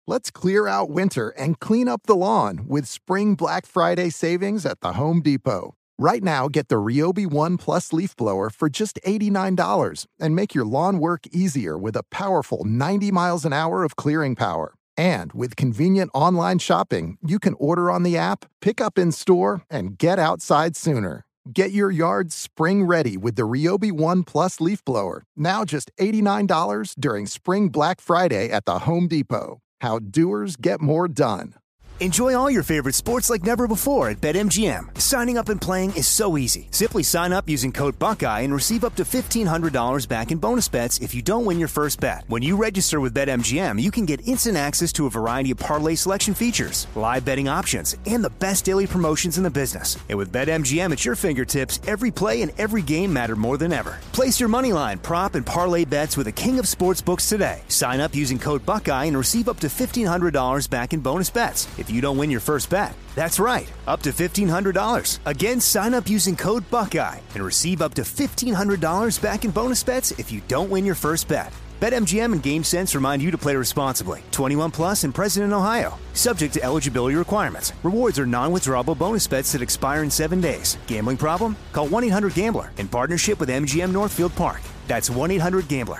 Let's clear out winter and clean up the lawn with Spring Black Friday savings at the Home Depot. Right now, get the Ryobi One Plus leaf blower for just $89 and make your lawn work easier with a powerful 90 miles an hour of clearing power. And with convenient online shopping, you can order on the app, pick up in store, and get outside sooner. Get your yard spring ready with the Ryobi One Plus leaf blower, now just $89 during Spring Black Friday at the Home Depot. How doers get more done. Enjoy all your favorite sports like never before at BetMGM. Signing up and playing is so easy. Simply sign up using code Buckeye and receive up to $1,500 back in bonus bets if you don't win your first bet. When you register with BetMGM, you can get instant access to a variety of parlay selection features, live betting options, and the best daily promotions in the business. And with BetMGM at your fingertips, every play and every game matter more than ever. Place your moneyline, prop, and parlay bets with the king of sportsbooks today. Sign up using code Buckeye and receive up to $1,500 back in bonus bets if you don't win your first bet. That's right, up to $1,500. Again, sign up using code Buckeye and receive up to $1,500 back in bonus bets if you don't win your first bet. BetMGM and GameSense remind you to play responsibly. 21 plus and present in Ohio. Subject to eligibility requirements. Rewards are non-withdrawable bonus bets that expire in 7 days. Gambling problem? Call 1-800-GAMBLER in partnership with MGM Northfield Park. That's 1-800-GAMBLER.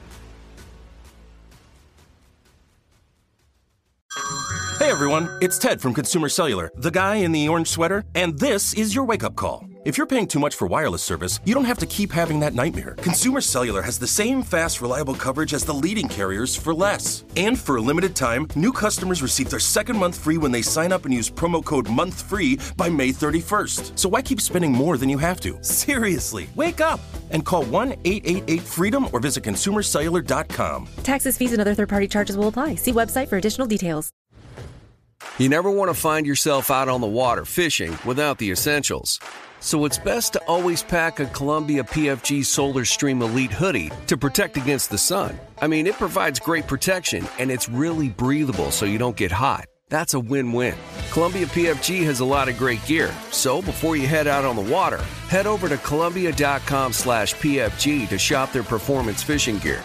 Hey everyone, it's Ted from Consumer Cellular, the guy in the orange sweater, and this is your wake-up call. If you're paying too much for wireless service, you don't have to keep having that nightmare. Consumer Cellular has the same fast, reliable coverage as the leading carriers for less. And for a limited time, new customers receive their second month free when they sign up and use promo code MONTHFREE by May 31st. So why keep spending more than you have to? Seriously, wake up and call 1-888-FREEDOM or visit consumercellular.com. Taxes, fees, and other third-party charges will apply. See website for additional details. You never want to find yourself out on the water fishing without the essentials. So it's best to always pack a Columbia PFG Solar Stream Elite hoodie to protect against the sun. I mean, it provides great protection and it's really breathable so you don't get hot. That's a win-win. Columbia PFG has a lot of great gear. So before you head out on the water, head over to Columbia.com/PFG to shop their performance fishing gear.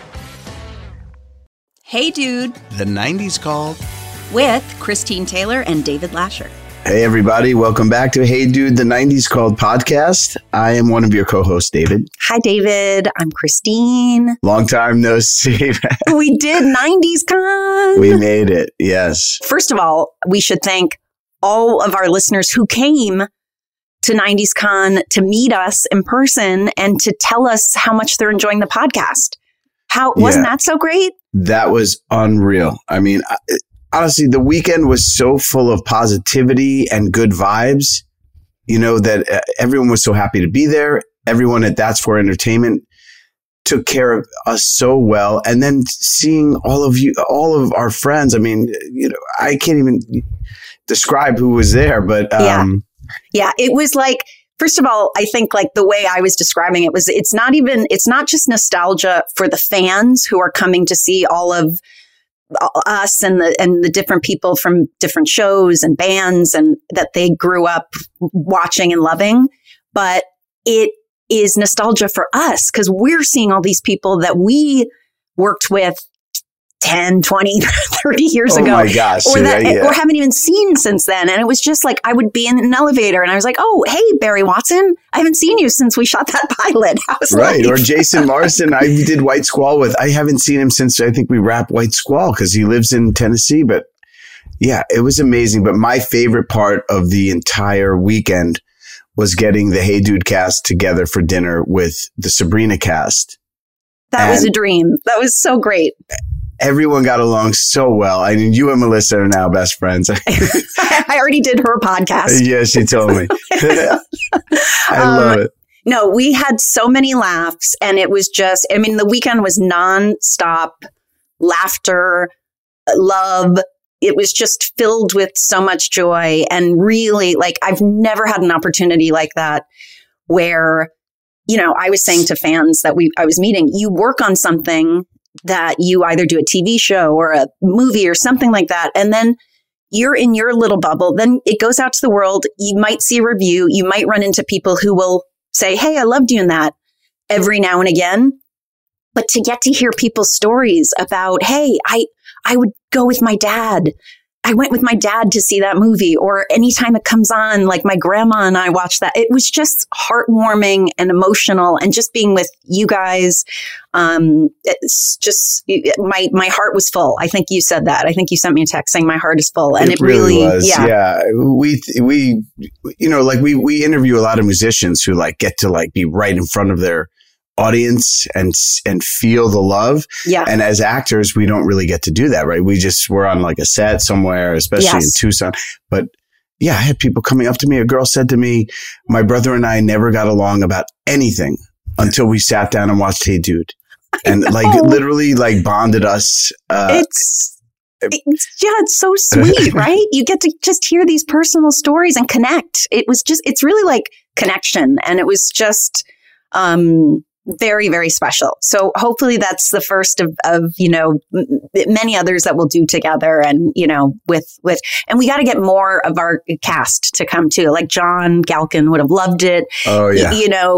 Hey, dude. The 90s called. With Christine Taylor and David Lasher. Hey, everybody. Welcome back to Hey Dude, the 90s Called podcast. I am one of your co-hosts, David. Hi, David. I'm Christine. Long time no see. We did 90s Con. We made it. Yes. First of all, we should thank all of our listeners who came to 90s Con to meet us in person and to tell us how much they're enjoying the podcast. Wasn't that so great? That was unreal. I mean, honestly, the weekend was so full of positivity and good vibes, you know, that everyone was so happy to be there. Everyone at That's For Entertainment took care of us so well. And then seeing all of our friends, I mean, you know, I can't even describe who was there, but yeah, it was like, first of all, I think like the way I was describing it was, it's not just nostalgia for the fans who are coming to see all of us and the different people from different shows and bands and that they grew up watching and loving. But it is nostalgia for us because we're seeing all these people that we worked with 10, 20, 30 years ago. Oh my gosh. Or haven't even seen since then. And it was just like, I would be in an elevator and I was like, oh, hey, Barry Watson, I haven't seen you since we shot that pilot. Right. Or Jason Marsden, I did White Squall with. I haven't seen him since I think we wrapped White Squall because he lives in Tennessee. But yeah, it was amazing. But my favorite part of the entire weekend was getting the Hey Dude cast together for dinner with the Sabrina cast. That was a dream. That was so great. Everyone got along so well. I mean, you and Melissa are now best friends. I already did her podcast. Yeah, she told me. I love it. No, we had so many laughs and it was just, I mean, the weekend was nonstop laughter, love. It was just filled with so much joy and really like, I've never had an opportunity like that where, you know, I was saying to fans that I was meeting, you work on something that you either do a TV show or a movie or something like that. And then you're in your little bubble. Then it goes out to the world. You might see a review. You might run into people who will say, hey, I loved doing that every now and again. But to get to hear people's stories about, hey, I I would go with my dad. I went with my dad to see that movie, or anytime it comes on, like my grandma and I watched that. It was just heartwarming and emotional, and just being with you guys. It's just, my heart was full. I think you said that. I think you sent me a text saying my heart is full, and it really was. Yeah. We like we interview a lot of musicians who like get to like be right in front of their audience and feel the love. Yeah. And as actors, we don't really get to do that, right? We're on like a set somewhere, especially in Tucson. But yeah, I had people coming up to me. A girl said to me, my brother and I never got along about anything until we sat down and watched Hey Dude. And like literally like bonded us. It's so sweet, right? You get to just hear these personal stories and connect. It's really like connection. And it was just, very, very special. So hopefully that's the first of many others that we'll do together, and, and we got to get more of our cast to come too. Like John Galkin would have loved it. Oh yeah.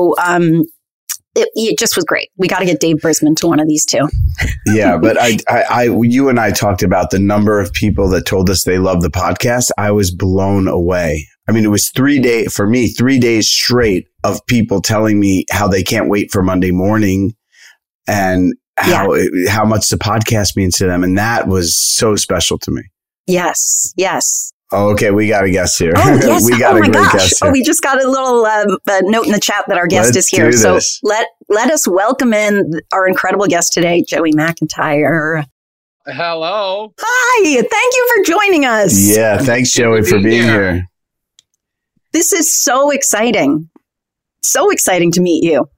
It just was great. We got to get Dave Brisman to one of these too. Yeah. But you and I talked about the number of people that told us they love the podcast. I was blown away. I mean, it was 3 days straight of people telling me how they can't wait for Monday morning, and how much the podcast means to them. And that was so special to me. Yes. Yes. Oh, okay. We got a guest here. Oh, yes. We got a great guest here. Oh, we just got a little note in the chat that our guest is here. So let us welcome in our incredible guest today, Joey McIntyre. Hello. Hi. Thank you for joining us. Yeah. Thanks, Joey, for being here. This is so exciting. So exciting to meet you.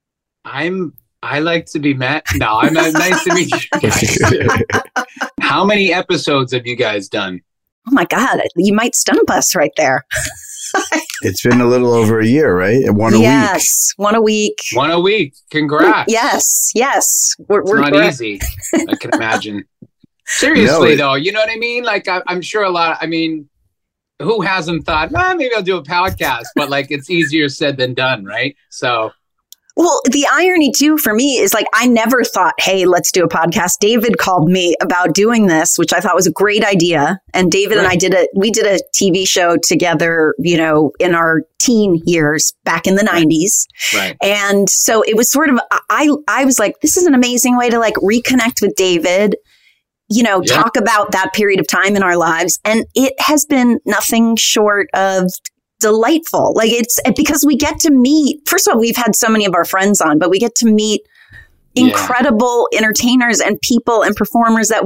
I like to be met. No, I'm nice to meet you guys. How many episodes have you guys done? Oh my God. You might stump us right there. It's been a little over a year, right? One a week. Yes. One a week. One a week. Congrats. Yes. Yes. We're not easy. I can imagine. Seriously, though, you know what I mean? Like, I'm sure who hasn't thought, maybe I'll do a podcast, but like it's easier said than done, right? So. Well, the irony too for me is like, I never thought, hey, let's do a podcast. David called me about doing this, which I thought was a great idea. And David and I did a TV show together, in our teen years back in the 90s. Right. And so it was sort of, I was like, this is an amazing way to like reconnect with David, talk about that period of time in our lives. And it has been nothing short of delightful. Like it's because we get to meet, first of all, we've had so many of our friends on, but we get to meet incredible entertainers and people and performers that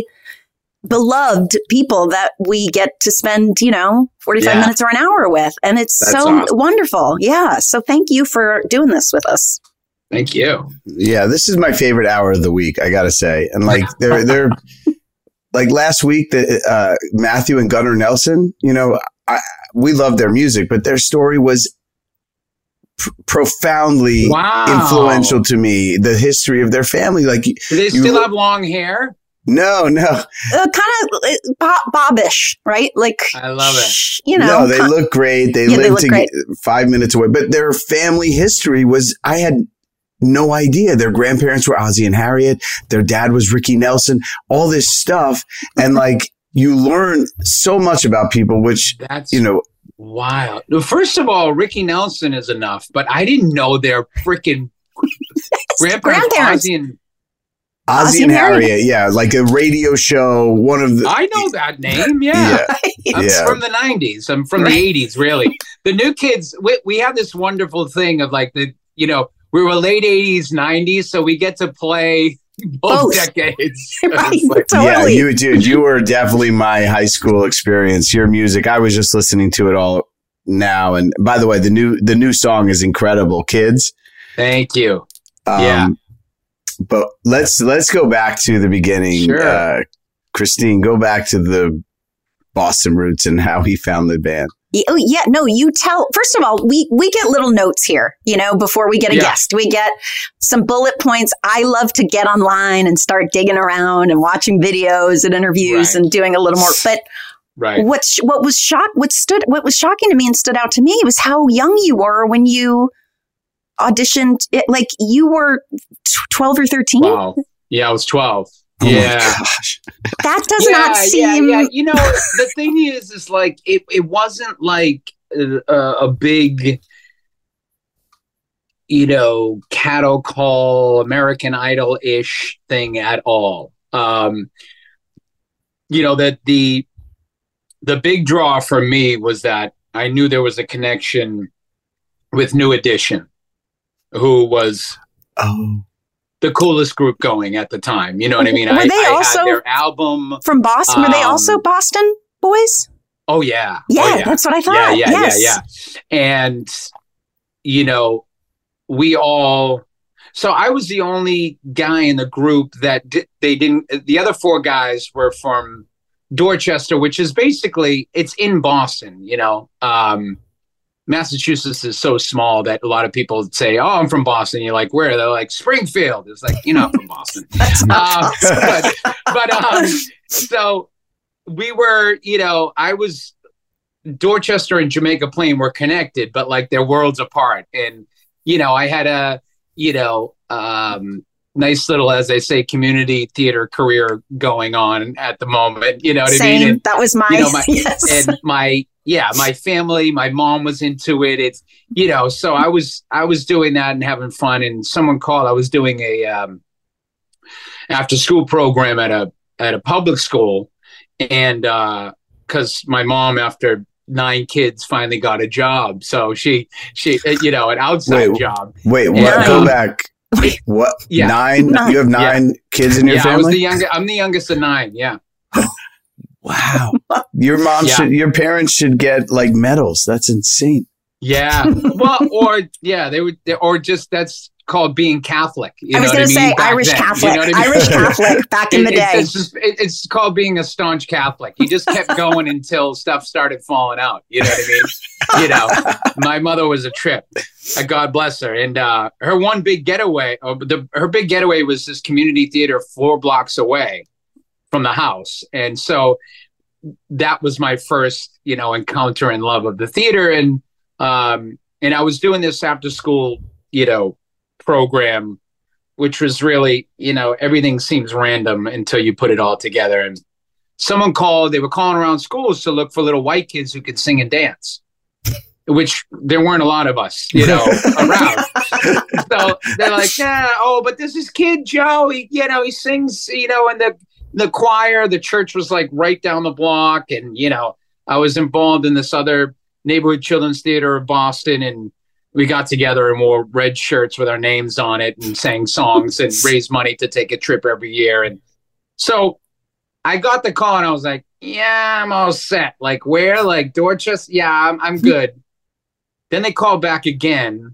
beloved people that we get to spend, 45 minutes or an hour with. And it's awesome. Wonderful. Yeah. So thank you for doing this with us. Thank you. Yeah, this is my favorite hour of the week, I gotta say. And like they're like last week, Matthew and Gunnar Nelson, we love their music, but their story was profoundly influential to me. The history of their family, like, do they still have long hair? No. Kind of bobbish, right? Like, I love it. No, they look great. They live 5 minutes away, but their family history was, I had no idea. Their grandparents were Ozzie and Harriet. Their dad was Ricky Nelson, all this stuff. And like, you learn so much about people, which, that's wild. First of all, Ricky Nelson is enough, but I didn't know their freaking grandparents. Ozzie and Harriet. Yeah. Like a radio show. I know that name. Yeah. I'm from the 90s. I'm from the 80s, really. The new kids, we have this wonderful thing of like we were late 80s, 90s, so we get to play both decades. Right, like, totally. Yeah, you were definitely my high school experience. Your music, I was just listening to it all now. And by the way, the new song is incredible, Kids. Thank you. But let's go back to the beginning. Sure. Christine, go back to the Boston roots and how he found the band. Oh, yeah. No, you tell. First of all, we get little notes here, before we get a guest. We get some bullet points. I love to get online and start digging around and watching videos and interviews and doing a little more. But what was shocking to me and stood out to me was how young you were when you auditioned. Like you were 12 or 13. Wow. Yeah, I was 12. Yeah. Oh my gosh. That does not seem. Yeah. You know, the thing is like it wasn't like a big, you know, cattle call, American Idol-ish thing at all. You know, that the big draw for me was that I knew there was a connection with New Edition, who was the coolest group going at the time. You know what I mean? Were they also had their album from Boston? Were they also Boston boys? Oh yeah. Yeah, that's what I thought. Yeah. And, you know, so I was the only guy in the group that the other four guys were from Dorchester, which is basically, it's in Boston, you know. Massachusetts is so small that a lot of people say, "Oh, I'm from Boston." You're like, "Where?" They're like, "Springfield." It's like, you're not from Boston. So we were, you know, I was Dorchester and Jamaica Plain were connected, but like they're worlds apart. And, you know, I had a, you know, nice little, as they say, community theater career going on at the moment. You know what I mean? And, that was my, you know, yes. And my family, my mom was into it. It's, you know, so I was doing that and having fun. And someone called. I was doing a after school program at a public school, and because my mom, after 9 kids, finally got a job. So she you know, an outside job. Wait, what? Go back. What? Yeah. 9? You have 9 kids in your family? I'm the youngest of 9. Yeah. Wow. Your mom your parents should get like medals. That's insane. Yeah. Well, they would, or just that's called being Catholic. I was going to say Irish Catholic. You know what I mean? Irish Catholic back in the day. It's called being a staunch Catholic. You just kept going until stuff started falling out. You know what I mean? You know, my mother was a trip. God bless her. And her one big getaway, her big getaway was this community theater 4 blocks away from the house. And so that was my first, you know, encounter and love of the theater. And I was doing this after school, you know, program, which was really, you know, everything seems random until you put it all together. And someone called, they were calling around schools to look for little white kids who could sing and dance, which there weren't a lot of us, you know, around. So they're like, yeah, but there's this kid, Joe, he sings, you know, in the choir. The church was like right down the block. And, you know, I was involved in this other neighborhood children's theater of Boston, and we got together and wore red shirts with our names on it and sang songs and raised money to take a trip every year. And so I got the call and I was like, yeah, I'm all set. Like, where? Like Dorchester? Yeah, I'm good. Then they called back again.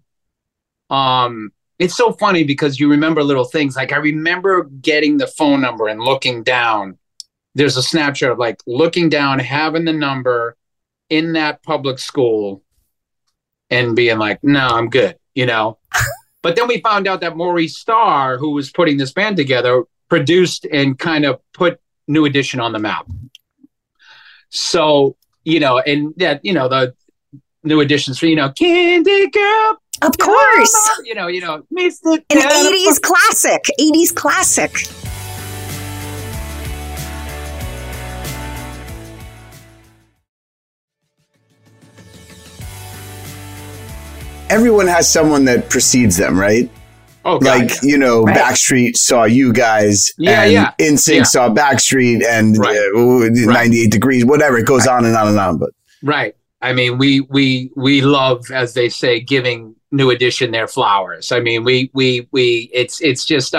It's so funny because you remember little things. Like I remember getting the phone number and looking down. There's a snapshot of like looking down, having the number in that public school, and being like, no, I'm good, you know. But then we found out that Maurice Starr, who was putting this band together, produced and kind of put New Edition on the map. So, you know, and that, you know, the New Editions for, you know, Candy Girl. Of course. You know, an 80s classic. 80s classic. Everyone has someone that precedes them, right? Oh, God, like, you know, right. Backstreet saw you guys, and NSYNC saw Backstreet, and 98 Degrees, whatever. It goes on and on and on. But right. I mean, we love, as they say, giving New Edition their flowers. I mean, it's just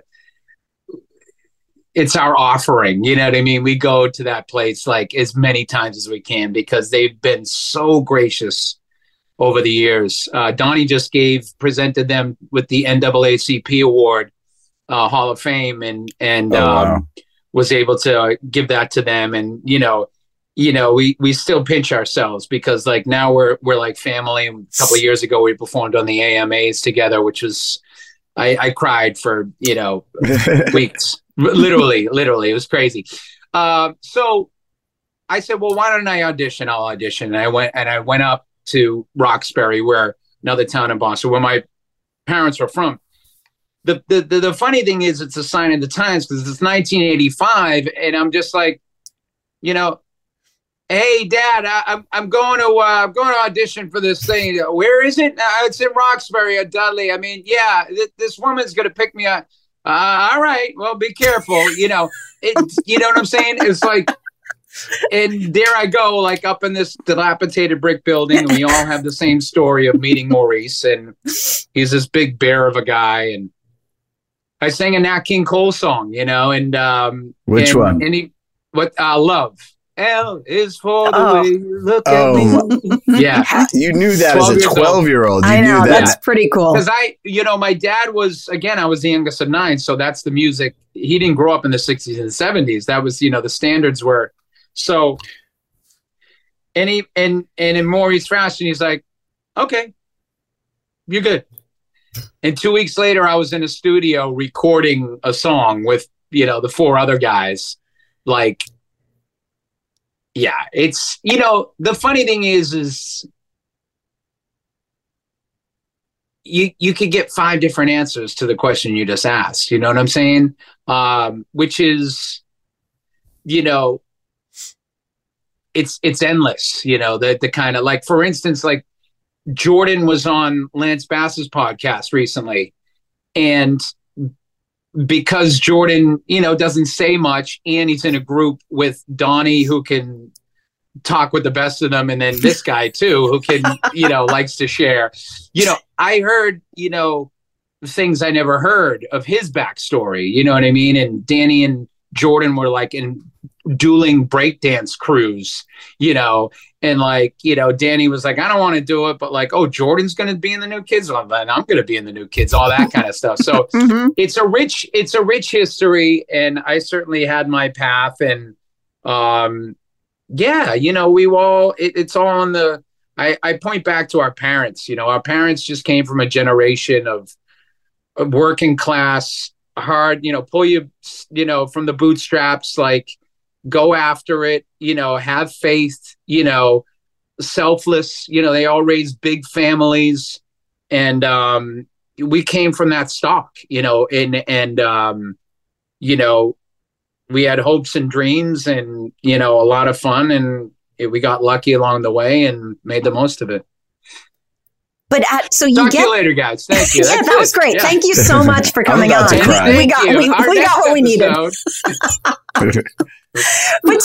it's our offering. You know what I mean? We go to that place like as many times as we can because they've been so gracious over the years. Donnie just presented them with the NAACP Award, Hall of Fame, and was able to give that to them. And, you know, we still pinch ourselves because like now we're like family. A couple of years ago, we performed on the AMAs together, which was, I cried for, you know, weeks, literally, it was crazy. So I said, well, why don't I audition? I'll audition. And I went up to Roxbury, where another town in Boston, where my parents were from. the funny thing is, it's a sign of the times, because it's 1985, and I'm just like, you know, hey, Dad, I'm going to audition for this thing. Where is it? It's in Roxbury at Dudley. I mean, yeah, this woman's going to pick me up. All right, well, be careful. You know, you know what I'm saying? It's like, and there I go, like up in this dilapidated brick building, and we all have the same story of meeting Maurice, and he's this big bear of a guy, and I sang a Nat King Cole song, you know, and which one? Love. L is for the way you look at me. Yeah. You knew that as a 12-year-old. I know, that's pretty cool. Because my dad was, again, I was the youngest of 9, so that's the music. He didn't grow up in the 60s and 70s. That was, the standards were. So, and in Maurice fashion, he's like, okay, you're good. And 2 weeks later, I was in a studio recording a song with, the 4 other guys. Like, yeah, it's, the funny thing is you could get 5 different answers to the question you just asked. You know what I'm saying? Which is, it's endless, the kind of, like, for instance, like Jordan was on Lance Bass's podcast recently, and because Jordan, doesn't say much, and he's in a group with Donnie, who can talk with the best of them, and then this guy too, who can, likes to share. I heard, things I never heard of his backstory. You know what I mean? And Danny and Jordan were like in dueling breakdance crews, and like, Danny was like, I don't want to do it, but like, oh, Jordan's going to be in the New Kids, and I'm going to be in the New Kids, all that kind of stuff. So it's a rich history, and I certainly had my path, and we all, it's all on the, I point back to our parents. Our parents just came from a generation of working class, hard, pull you, from the bootstraps, like, go after it, have faith, selfless, they all raised big families. And we came from that stock, and we had hopes and dreams, and, a lot of fun, and we got lucky along the way and made the most of it. But so you Talk to you later, guys. Thank you. Yeah, that was great. Yeah. Thank you so much for coming on. We got what we needed. But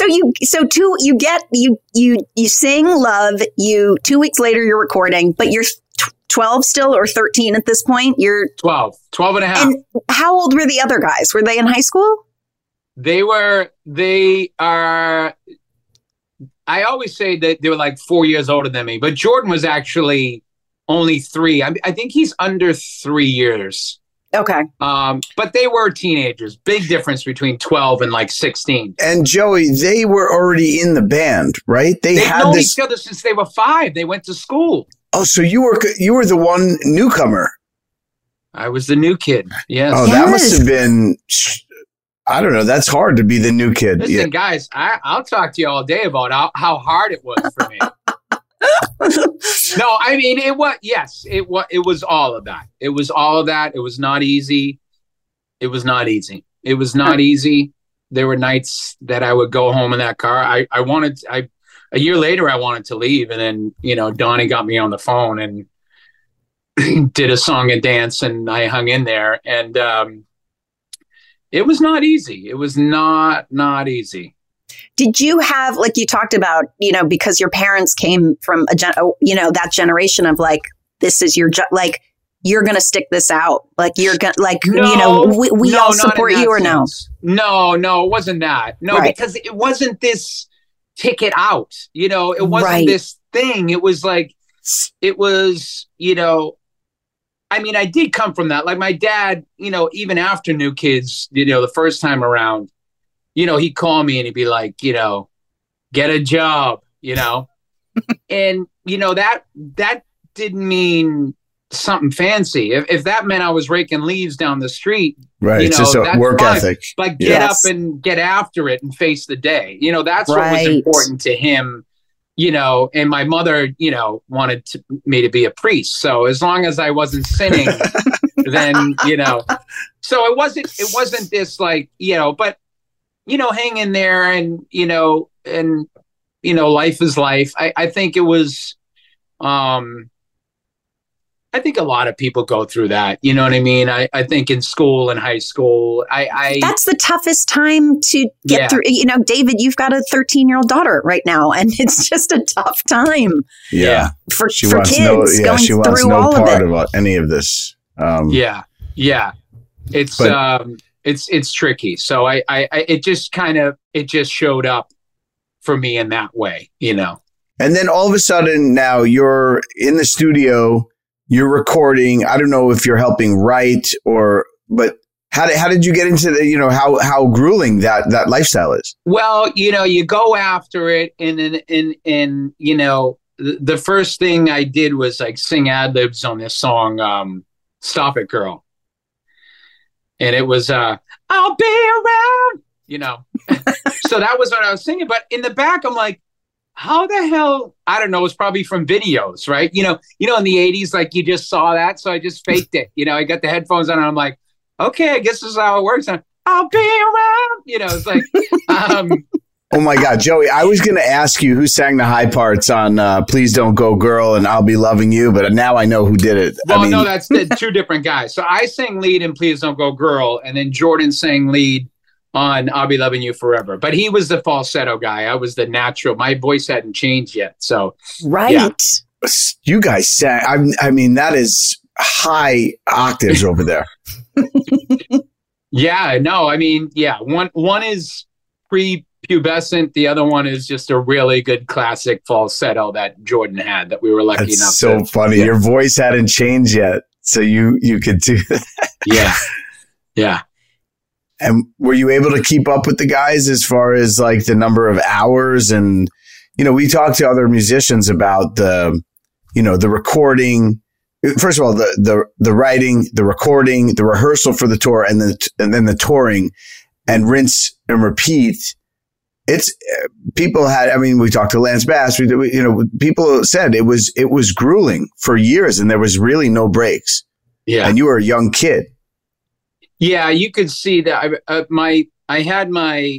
you sing Love. 2 weeks later you're recording, but you're 12 still, or 13 at this point? You're 12 and a half. And how old were the other guys? Were they in high school? They are. I always say that they were like 4 years older than me, but Jordan was actually only 3. I think he's under 3 years. Okay. But they were teenagers. Big difference between 12 and like 16. And Joey, they were already in the band, right? They've known each other since they were 5. They went to school. Oh, so you were the one newcomer. I was the new kid. Yes. Oh, that must have been, I don't know. That's hard to be the new kid. Listen, guys, I'll talk to you all day about how hard it was for me. No, I mean, it was all of that. It was all of that. It was not easy. It was not easy. There were nights that I would go home in that car. A year later, I wanted to leave. And then, Donnie got me on the phone and did a song and dance, and I hung in there. And it was not easy. It was not easy. Did you have, like you talked about, because your parents came from that generation of like, this is your like, you're going to stick this out. Like, you're going to, like, we all support you, or sense. No, it wasn't that. No, right. Because it wasn't this ticket out, it wasn't this thing. It was like, I mean, I did come from that. Like my dad, even after New Kids, the first time around, he'd call me and he'd be like, get a job, and, that didn't mean something fancy. If that meant I was raking leaves down the street, right? It's just a work ethic. But get up and get after it and face the day. That's what was important to him, and my mother, wanted me to be a priest. So as long as I wasn't sinning, then, so it wasn't this like, but, hang in there and life is life. I think it was, I think a lot of people go through that. You know what I mean? I think in school and high school, that's the toughest time to get through. David, you've got a 13-year-old daughter right now, and it's just a tough time. Yeah. For kids going through all of it. About any of this. Yeah. It's tricky. So it just showed up for me in that way, And then all of a sudden now you're in the studio. You're recording. I don't know if you're helping write but how did you get into the, how grueling that lifestyle is? Well, you go after it and the first thing I did was like sing ad libs on this song, Stop It Girl. And it was, I'll be around, so that was what I was singing. But in the back, I'm like, how the hell? I don't know. It's probably from videos, right? In the 80s, like you just saw that. So I just faked it. I got the headphones on and I'm like, okay, I guess this is how it works. I'll be around. It's like, oh my God, Joey, I was going to ask you who sang the high parts on Please Don't Go Girl and I'll Be Loving You, but now I know who did it. Well, no, that's two different guys. So I sang lead in Please Don't Go Girl, and then Jordan sang lead on I'll Be Loving You Forever. But he was the falsetto guy. I was the natural. My voice hadn't changed yet. So, right. Yeah. You guys sang, I mean, that is high octaves over there. Yeah, no, I mean, yeah. One is pre-pubescent. The other one is just a really good classic falsetto that Jordan had that we were lucky enough to. So funny. Yeah. Your voice hadn't changed yet. So you could do that. Yeah. Yeah. And were you able to keep up with the guys as far as like the number of hours? And, we talked to other musicians about the recording. First of all, the writing, the recording, the rehearsal for the tour, and then the touring, and rinse and repeat. It's people had. I mean, we talked to Lance Bass. People said it was grueling for years, and there was really no breaks. Yeah, and you were a young kid. Yeah, you could see that. I had my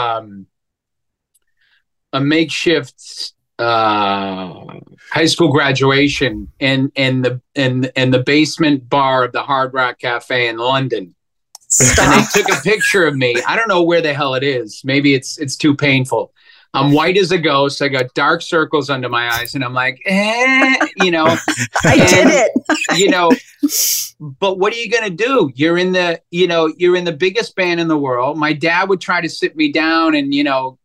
a makeshift high school graduation in the basement bar of the Hard Rock Cafe in London. Stop. And they took a picture of me. I don't know where the hell it is. Maybe it's too painful. I'm white as a ghost. I got dark circles under my eyes, and I'm like, I did it. But what are you gonna do? You're in the biggest band in the world. My dad would try to sit me down, and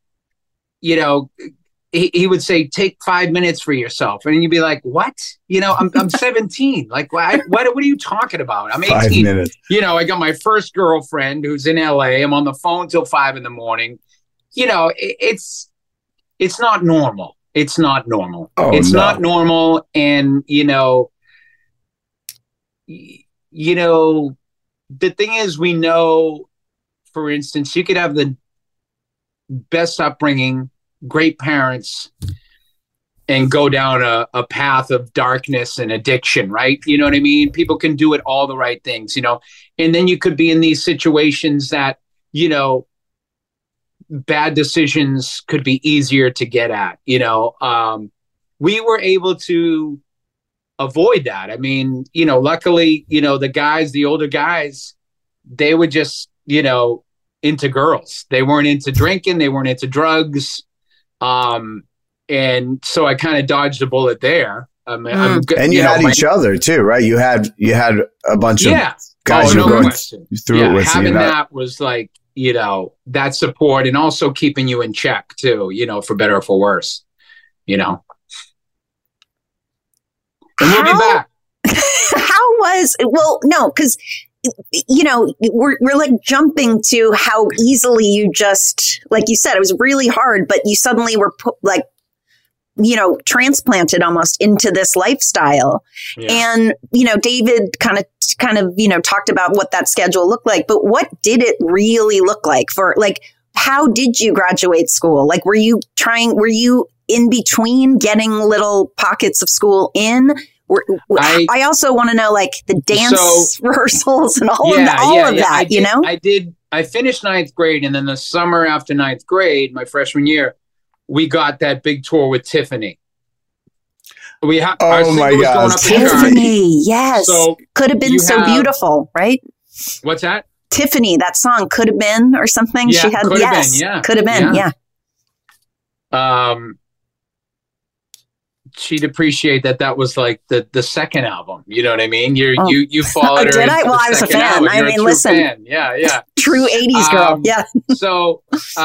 he would say, take 5 minutes for yourself. And you'd be like, what? I'm 17. Like, what are you talking about? I'm 18. 5 minutes. I got my first girlfriend who's in LA. I'm on the phone till 5 a.m. It's not normal. It's not normal. Oh, it's no. not normal. And, the thing is, we know, for instance, you could have the best upbringing, great parents, and go down a path of darkness and addiction, right? You know what I mean? People can do it all the right things, and then you could be in these situations that, bad decisions could be easier to get at, we were able to avoid that. I mean, luckily, the older guys, they were just, into girls. They weren't into drinking. They weren't into drugs. And so I kind of dodged a bullet there. And you had each other too, right? You had a bunch of guys who were going through it with you. Having that was like, that support, and also keeping you in check too, for better or for worse, And we'll be back. Because we're like jumping to how easily you just, like you said, it was really hard, but you suddenly were put transplanted almost into this lifestyle. Yeah. And, David kind of, talked about what that schedule looked like, but what did it really look like for, how did you graduate school? Like, were you in between getting little pockets of school in? I also want to know like the dance rehearsals and all of that, you know? I finished 9th grade, and then the summer after 9th grade, my freshman year, we got that big tour with Tiffany. Oh my God, Tiffany! Yes, so Could Have Been So Beautiful, right? What's that? Tiffany, that song Could Have Been or something. Yeah, she had Could Have Been, yeah, Could Have Been, yeah. She'd appreciate that was like the second album. You know what I mean? You followed her. Did I? Well, I was a fan. Album. I mean, listen. Fan. Yeah. True 80s girl. Yeah. So,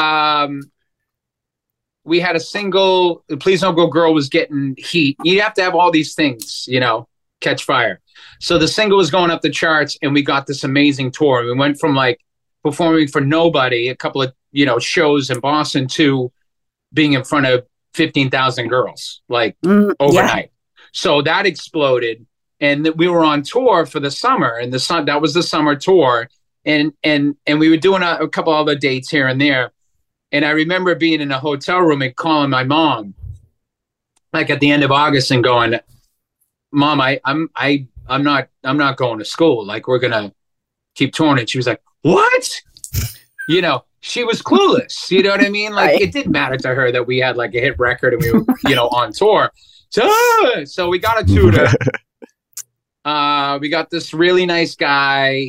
we had a single, Please Don't Go Girl was getting heat. You have to have all these things, you know, catch fire. So the single was going up the charts, and we got this amazing tour. We went from like performing for nobody, a couple of, you know, shows in Boston, to being in front of 15,000 girls, like overnight. So that exploded, and we were on tour for the summer, and that was the summer tour. And we were doing a couple other dates here and there. And I remember being in a hotel room and calling my mom, like at the end of August, and going, "Mom, I'm not going to school. Like, we're gonna keep touring." And she was like, "What?" You know, she was clueless. You know what I mean? Like, it didn't matter to her that we had like a hit record and we were, you know, on tour. So we got a tutor. We got this really nice guy.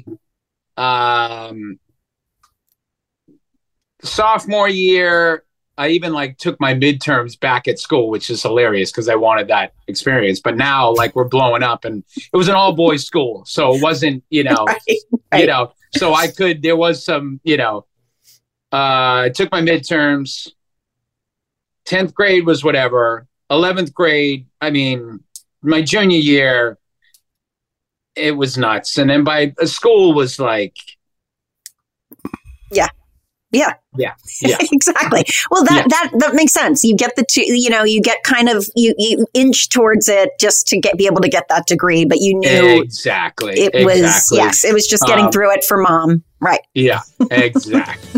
Sophomore year, I even like took my midterms back at school, which is hilarious because I wanted that experience. But now, like, we're blowing up, and it was an all boys school, so it wasn't, you know, you know. So there was some, you know. I took my midterms. 10th grade was whatever. 11th grade, I mean, my junior year, it was nuts. And then by school was like, yeah, exactly. Well, that makes sense. You get you get kind of, you inch towards it just to be able to get that degree, but you knew exactly it was just getting through it for mom. Right. Yeah, exactly.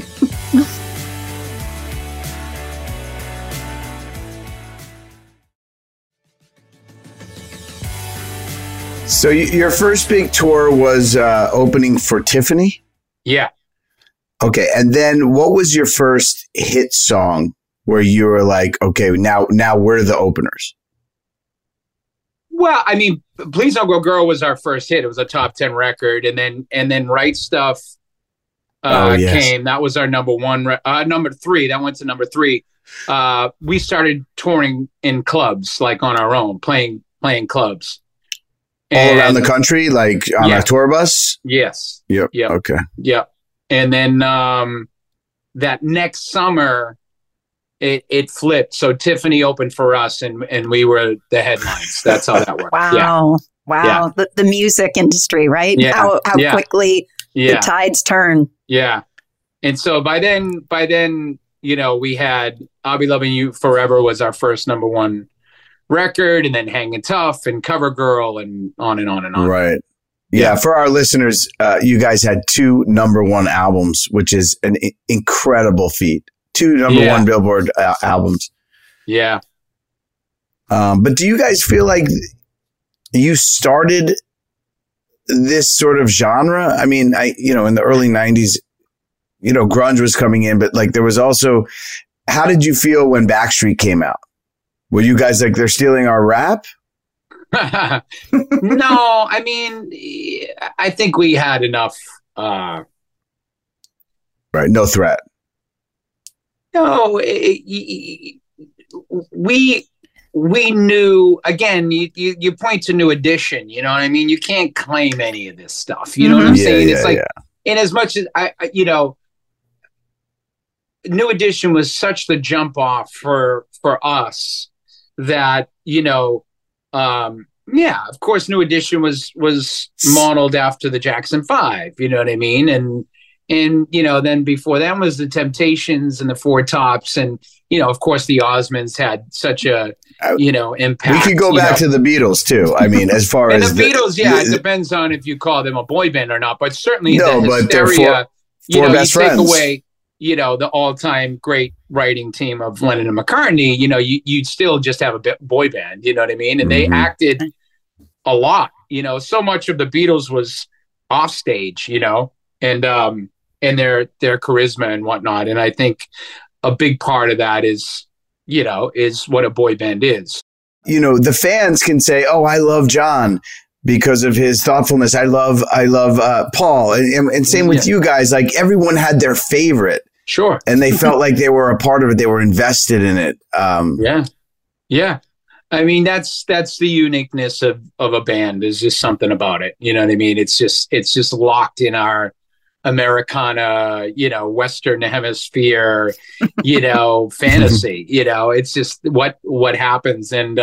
So your first big tour was opening for Tiffany? Yeah. Okay, and then what was your first hit song where you were like, okay, now we're the openers? Well, I mean, Please Don't Go Girl was our first hit. It was a top 10 record, and then Right Stuff came. That was our number 3. That went to number 3. We started touring in clubs, like on our own, playing clubs. All around the country, like on a tour bus? Yes. Yep. Okay. Yep. And then that next summer, it flipped. So Tiffany opened for us, and we were the headlines. That's how that worked. Wow. Yeah. The music industry, right? Yeah. How quickly the tides turn. Yeah. And so by then, you know, we had I'll Be Loving You Forever was our first number 1 record, and then Hangin' Tough and Cover Girl, and on and on and on. Right. Yeah, for our listeners, you guys had 2 number 1 albums, which is an incredible feat. 2 number 1 Billboard albums. Yeah. But do you guys feel like you started this sort of genre? I mean, in the early 90s, you know, grunge was coming in, but like there was also, how did you feel when Backstreet came out? Were you guys like, they're stealing our rap? No, I mean, I think we had enough. Right. No threat. No, we knew, again, you point to New Edition, you know what I mean? You can't claim any of this stuff. You know what I'm saying? It's like, in as much as New Edition was such the jump off for us that, you know, of course, New Edition was modeled after the Jackson 5, you know what I mean? And you know, then before them was the Temptations and the Four Tops, and you know, of course, the Osmonds had such a impact. We could go back to the Beatles too. I mean, as far as the Beatles, it depends on if you call them a boy band or not, but certainly no, the but they're four best friends. Take away, you know, the all-time great writing team of Lennon and McCartney, you know, you'd still just have a boy band, you know what I mean? And they acted a lot, so much of the Beatles was off stage, and their charisma and whatnot. And I think a big part of that is what a boy band is. The fans can say, "Oh, I love John because of his thoughtfulness. I love Paul," and same with you guys. Like everyone had their favorite, sure, and they felt like they were a part of it. They were invested in it. Yeah. I mean, that's the uniqueness of a band. There's just something about it. You know what I mean? It's just locked in our Americana, Western hemisphere, fantasy, it's just what happens. And,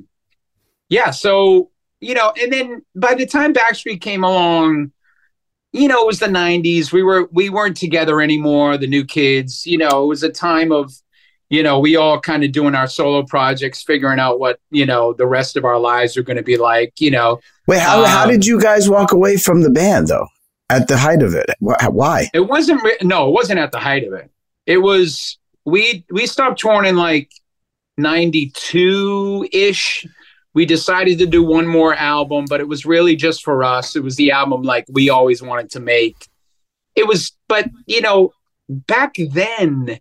so, and then by the time Backstreet came along, it was the 90s. We weren't together anymore. The New Kids, it was a time of, we all kind of doing our solo projects, figuring out what, the rest of our lives are going to be like, Wait, how did you guys walk away from the band though? At the height of it? Why? It wasn't at the height of it. It was, we stopped touring in like 92-ish. We decided to do one more album, but it was really just for us. It was the album like we always wanted to make. It was, but back then,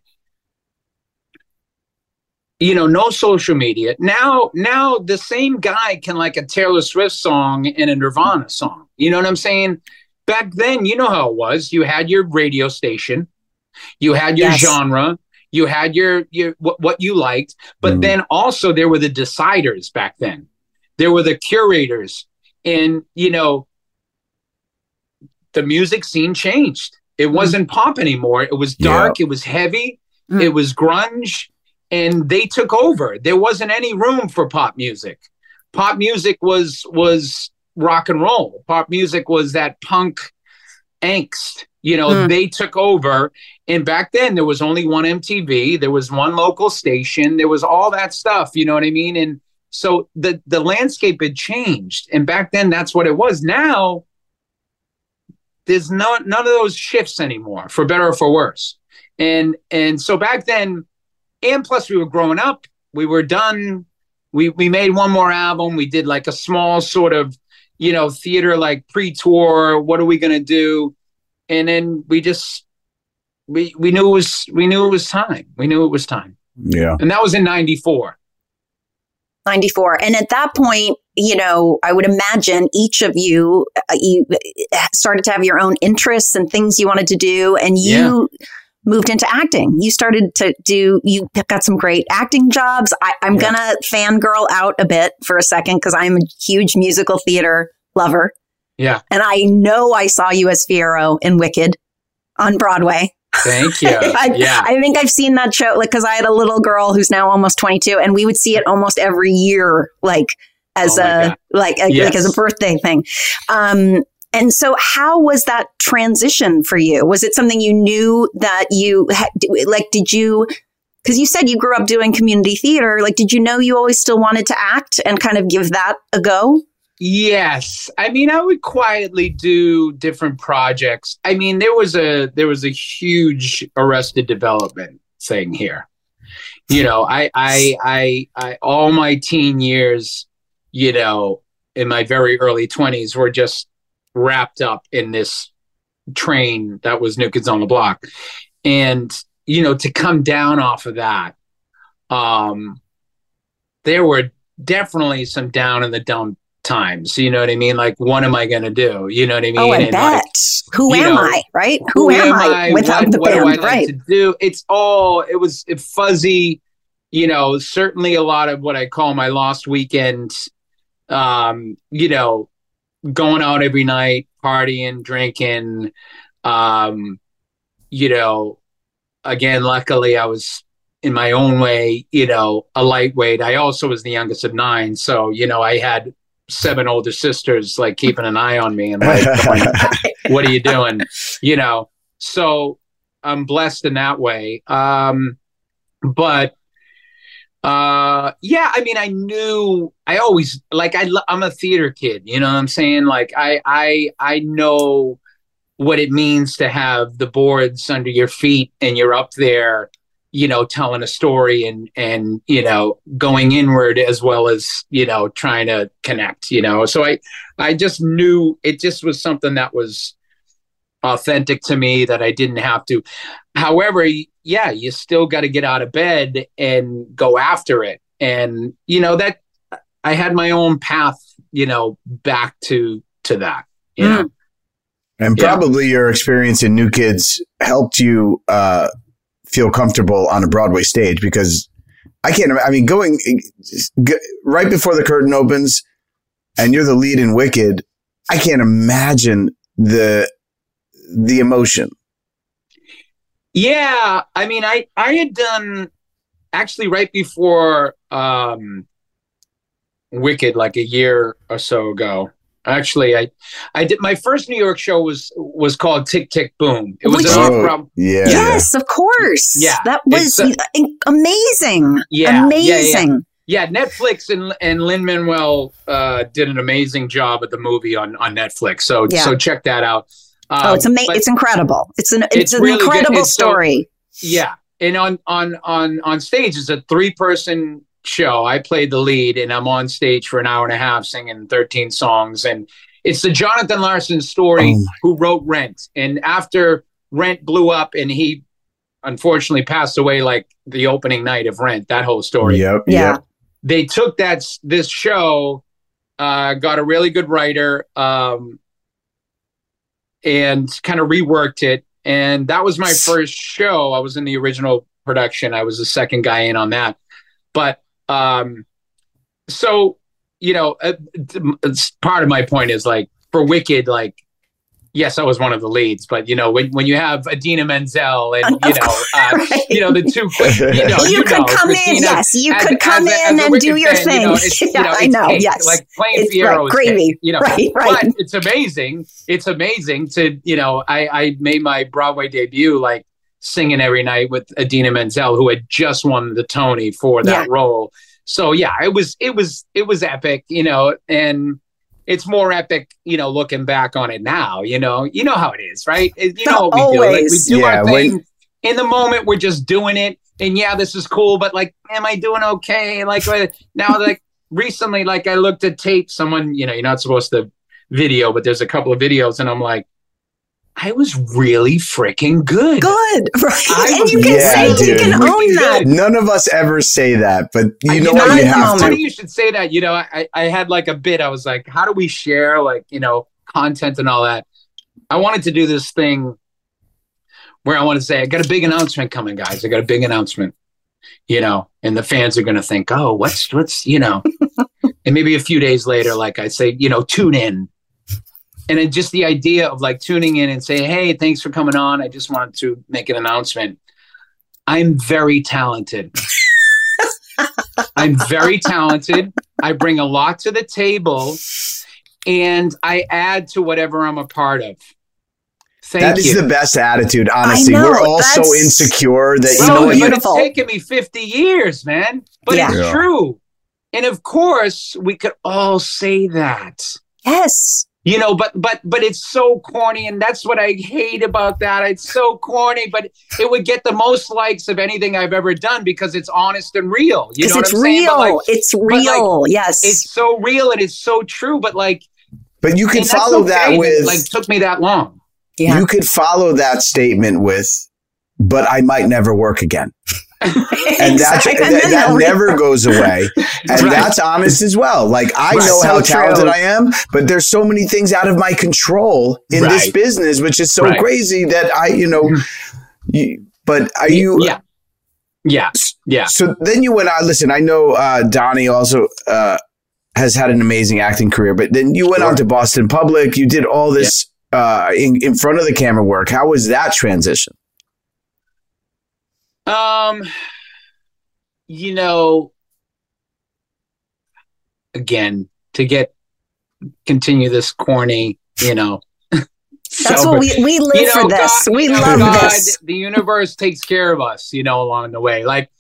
no social media. Now the same guy can like a Taylor Swift song and a Nirvana song. You know what I'm saying? Back then, you know how it was. You had your radio station, you had your genre, you had your what you liked, but then also there were the deciders back then. There were the curators, and the music scene changed. It wasn't pop anymore. It was dark. It was heavy. It was grunge, and they took over. There wasn't any room for pop music. Pop music was rock and roll. Pop music was that punk angst. They took over. And back then there was only one MTV. There was one local station. There was all that stuff. You know what I mean? And so the landscape had changed. And back then that's what it was. Now there's none of those shifts anymore, for better or for worse. And so back then, and plus we were growing up, we were done. We made one more album. We did like a small sort of, theater, like pre-tour. What are we going to do? And then we knew it was time. We knew it was time. Yeah. And that was in 94. 94. And at that point, I would imagine each of you started to have your own interests and things you wanted to do. And you moved into acting. You started to you got some great acting jobs. I'm going to fangirl out a bit for a second because I'm a huge musical theater lover. Yeah. And I know I saw you as Fiyero in Wicked on Broadway. Thank you. I think I've seen that show because I had a little girl who's now almost 22 and we would see it almost every year, as a birthday thing. And so how was that transition for you? Was it something you knew that did you, because you said you grew up doing community theater, did you know you always still wanted to act and kind of give that a go? Yes. I mean, I would quietly do different projects. I mean, there was a huge Arrested Development thing here. I all my teen years, in my very early 20s were just wrapped up in this train that was New Kids on the Block. And, to come down off of that, there were definitely some down in the dump times. You know what I mean? Like, what am I going to do? You know what I mean? Oh, I bet. Who am I? Right? Who am I without the band? What do I like to do? It was fuzzy, certainly a lot of what I call my lost weekend, going out every night, partying, drinking, again, luckily I was in my own way, a lightweight. I also was the youngest of 9. So, I had 7 older sisters, keeping an eye on me and going, what are you doing? So I'm blessed in that way. I mean, I knew I'm a theater kid, you know what I'm saying? I know what it means to have the boards under your feet and you're up there, telling a story and going inward as well as trying to connect. So I just knew it just was something that was authentic to me, that I didn't have to. However, yeah, you still got to get out of bed and go after it. And that I had my own path back to that. And probably your experience in New Kids helped you feel comfortable on a Broadway stage, because going right before the curtain opens and you're the lead in Wicked, I can't imagine the emotion. Yeah. I mean, I had done actually right before Wicked, like a year or so ago. Actually, I did my first New York show was called Tick Tick Boom. It was yes, of course. Yeah, that was amazing. Yeah, amazing. Yeah, Netflix and Lin-Manuel did an amazing job at the movie on Netflix. So check that out. It's amazing. It's incredible. It's an really incredible story. And on stage it's a 3-person show. I played the lead, and I'm on stage for an hour and a half singing 13 songs. And it's the Jonathan Larson story who wrote Rent. And after Rent blew up and he unfortunately passed away, like the opening night of Rent, that whole story. Yep. They took this show, got a really good writer, and kind of reworked it. And that was my first show. I was in the original production. I was the second guy in on that. But so, part of my point is, like, for Wicked, like, yes, I was one of the leads, but when you have Idina Menzel and the two, you could come in, yes, you could come in and do your thing. I know, yes, like playing Fierro, gravy, right. But it's amazing. It's amazing to I made my Broadway debut like singing every night with Idina Menzel, who had just won the Tony for that role. So yeah, it was epic, and it's more epic, looking back on it now. You know how it is, right? What we do. Like, we do our thing in the moment. We're just doing it, and this is cool. But like, am I doing okay? Like now, like recently, like I looked at tape. Someone, you're not supposed to video, but there's a couple of videos, and I'm like, I was really freaking good. Good, right? And you can say, you can own that. None of us ever say that, but what, you have to. Funny you should say that. I had like a bit. I was like, how do we share content and all that? I wanted to do this thing where I want to say, I got a big announcement coming, guys. I got a big announcement, and the fans are going to think, oh, what's, and maybe a few days later, like I say, tune in. And then just the idea of like tuning in and saying, hey, thanks for coming on. I just wanted to make an announcement. I'm very talented. I'm very talented. I bring a lot to the table, and I add to whatever I'm a part of. That is the best attitude, honestly. We're all so insecure that, It's taken me 50 years, man. But it's true. And of course, we could all say that. Yes. But it's so corny, and that's what I hate about that. It's so corny, but it would get the most likes of anything I've ever done because it's honest and real. You know what I'm saying? It's real. Yes. It's so real and it's so true, but you could follow that with, took me that long. Yeah. You could follow that statement with, but I might never work again. And that never goes away. And that's honest as well. Like, I know how talented I am, but there's so many things out of my control in this business, which is so crazy that but are you? Yeah. So then you went on, listen, I know Donnie also has had an amazing acting career, but then you went on to Boston Public. You did all this in front of the camera work. How was that transition? Again, to continue this corny, That's what we live for this. We love this. The universe takes care of us, along the way. Like,